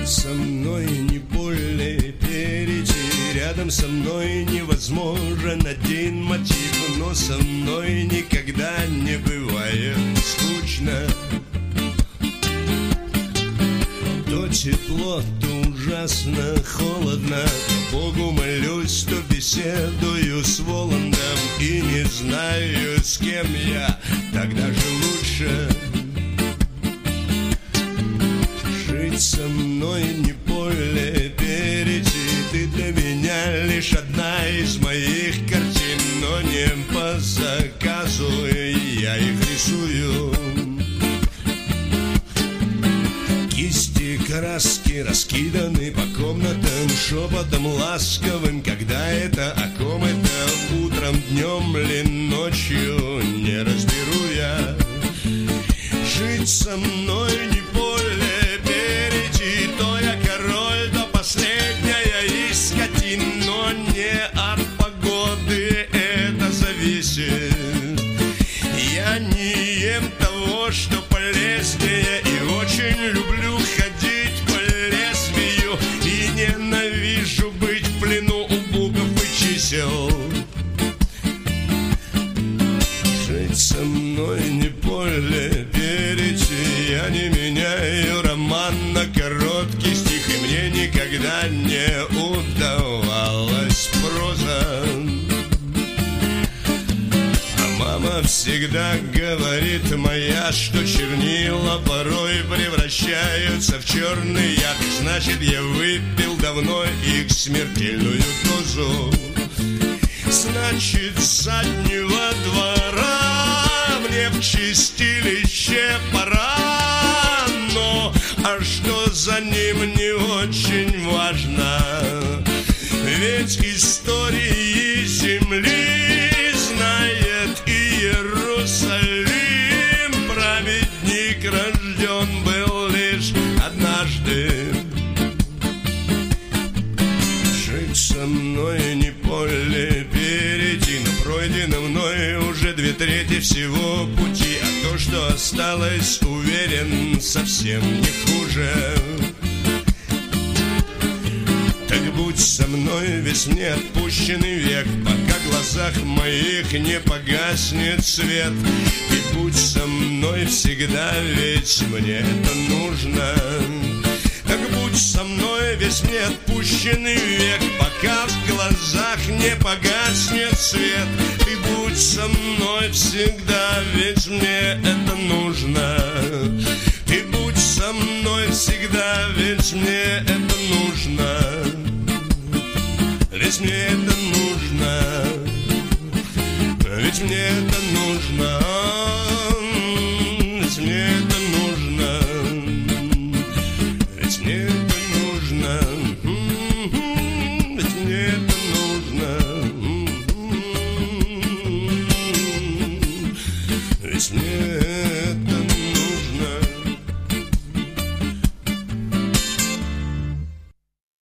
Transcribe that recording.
Со мной не поле перейти, рядом со мной невозможен один мотив, но со мной никогда не бывает скучно. То тепло, то ужасно холодно, Богу молюсь, то беседую с Воландом, и не знаю, с кем я, тогда же лучше. Жить со мной не поле перейти, ты для меня лишь одна из моих картин, но не по заказу я их рисую. Кисти, краски раскиданы по комнатам шепотом ласковым, когда это, о ком это, утром, днем ли, ночью, не разберу я. Жить со мной не поле перейти, то я король, то последняя из скотин, но не от погоды это зависит. Я не ем того, что полезнее, и очень люблю ходить по лезвию, и ненавижу быть в плену у букв и чисел. Жить со мной не поле перейти, я не меняю роман на короткий стих, и мне никогда не удавалась проза. Мама всегда говорит моя, что чернила порой превращаются в черный яд, значит, я выпил давно их смертельную дозу. Значит, с заднего двора мне в чистилище пора, но а что за ним не очень важно, ведь истории земли знает и Иерусалим. Праведник рожден был лишь однажды. Жить со мной не поле перейти, но пройдено мной уже 2/3 всего пути, а то, что осталось, уверен, совсем не хуже. Так будь со мной весь мне отпущенный век, пока в глазах моих не погаснет свет. И будь со мной всегда, ведь мне это нужно. Так будь со мной весь мне отпущенный век, пока в глазах не погаснет свет. И будь со мной всегда, ведь мне это нужно. Ты будь со мной всегда, ведь мне это нужно. Ведь мне это нужно. Ведь мне это